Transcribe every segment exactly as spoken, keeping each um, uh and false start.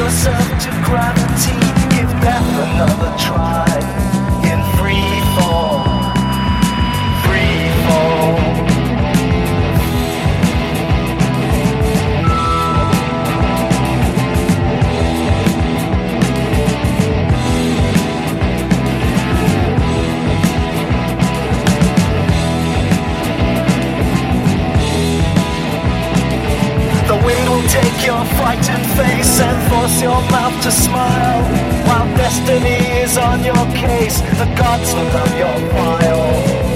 yourself to gravity. Give death another try. In free fall, free fall. The wind will take your frightened face and force your mouth to smile, while destiny is on your case. The gods will love your file.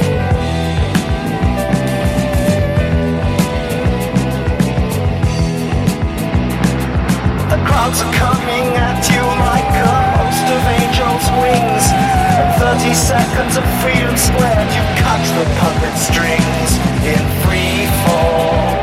The crowds are coming at you like a host of angels' wings. And thirty seconds of freedom squared, you cut the puppet strings in free fall.